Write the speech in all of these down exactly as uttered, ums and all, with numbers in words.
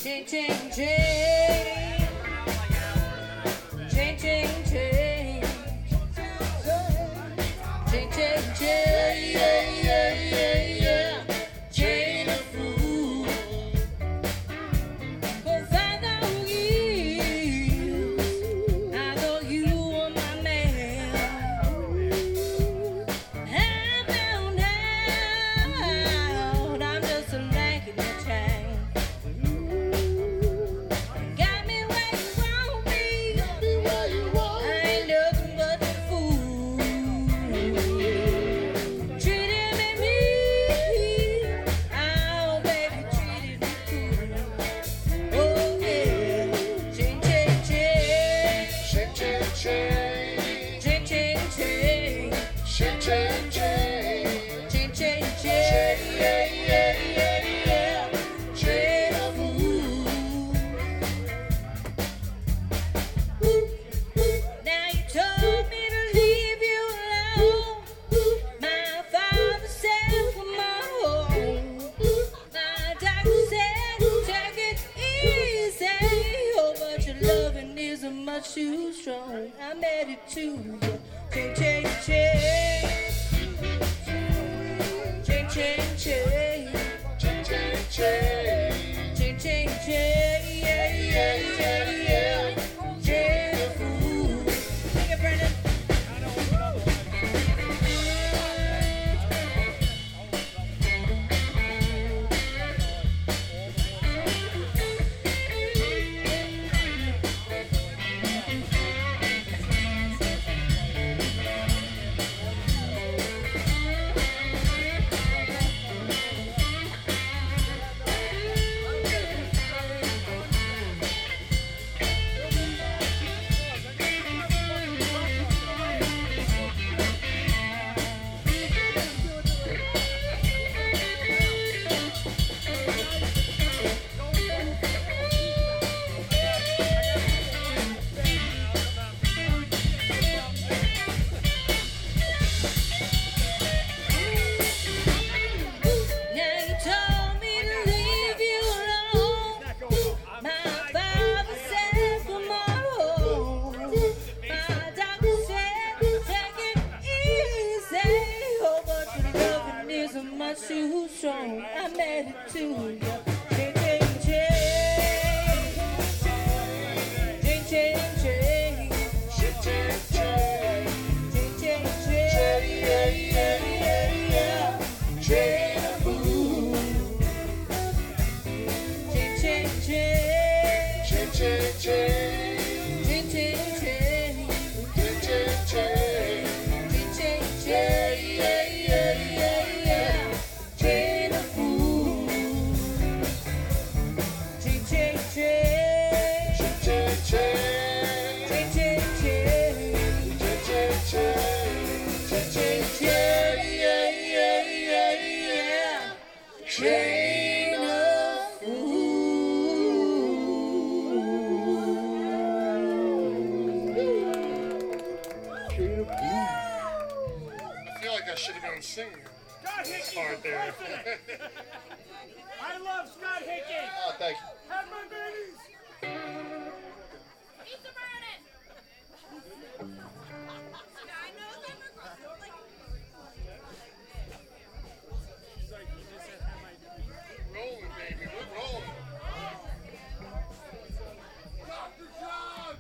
Ching, ching, ching. Ching, ching, ching. Ching, ching, ching. Yeah, yeah, yeah, yeah. Chain of food. For five thousand years, I thought you were my man. I found out I'm just a lanky little chain. Got me where you want me. I ain't nothing but the fool. Treating me mean. Oh, baby, treating me cool. Oh, yeah. Ching, ching, ching. Ching, ching, ching. Ching, ching, ching. Ching, ching, ching. Ching, ching, ching. Yeah, yeah, yeah, yeah. Chain of food. Now you told me to leave you alone. My father said come on. My doctor said take it easy. Oh, but your loving isn't much too strong. I'm headed to you. Ching, ching, ching. Ching, ching, ching. Ching, ching, ching. Ching, ching, ching. Yeah, yeah, yeah, yeah. Chain of food. Sing it, Brendan. Now you told me to leave you alone. My father said come on home. My doctor said take it easy. Oh, but your loving isn't much too strong. I'm headed to you. Ching, ching, ching. Ching, ching, ching. Ching, ching, ching. Ching, ching, ching. Yeah, yeah, yeah, yeah. Chain of food. Ching, ching, ching. Ching, ching, ching. Ching, ching, ching. Ching, ching, ching. Ching, ching, ching. Yeah, yeah, yeah, yeah. Chain of food. Ching, ching, ching. Ching, ching, ching. Ching, ching, ching. Ching, ching, ching. Ching, ching, ching. Yeah, yeah, yeah, yeah. Chain of food. I feel like I should have been singing Scott this Hickey. part there. I love Scott Hickey. Oh, thank you. Have my babies. Rolling, baby. We're rolling. Doctor John!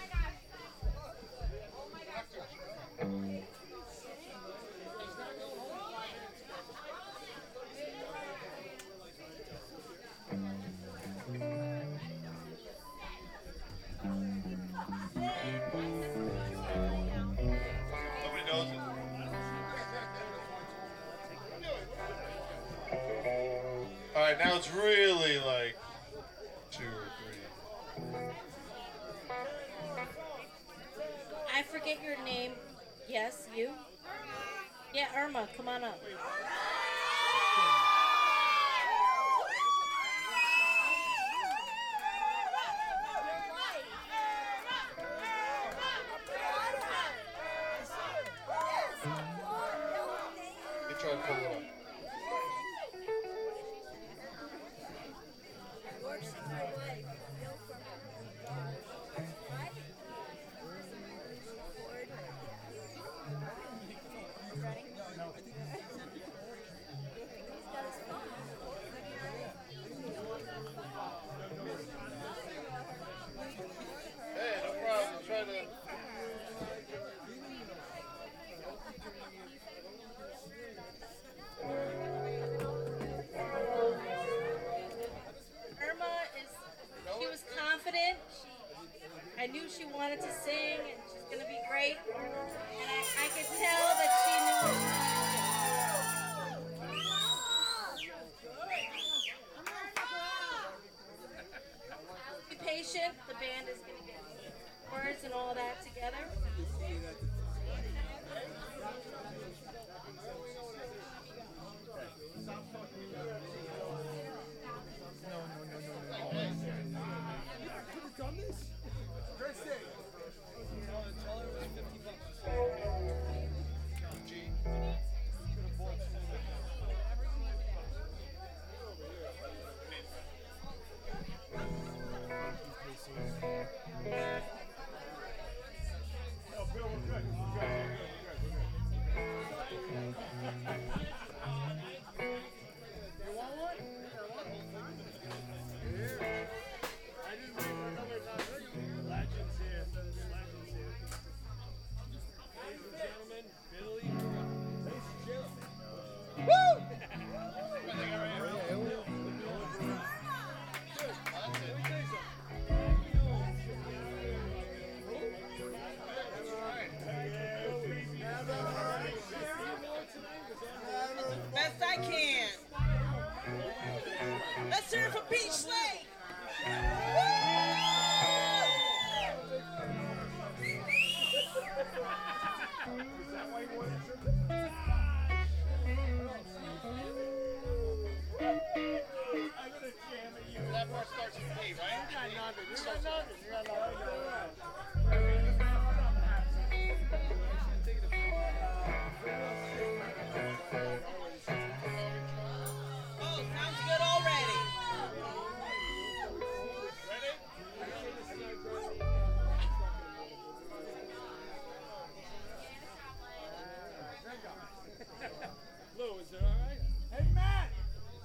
Nobody knows it. All right, now it's really like two or three. I forget your name. Yes, you? Yeah, Irma, come on up. They try to pull it up. Works in my band is going to get words and all that together. Best I can. Let's hear it for Peach Slade. Woo!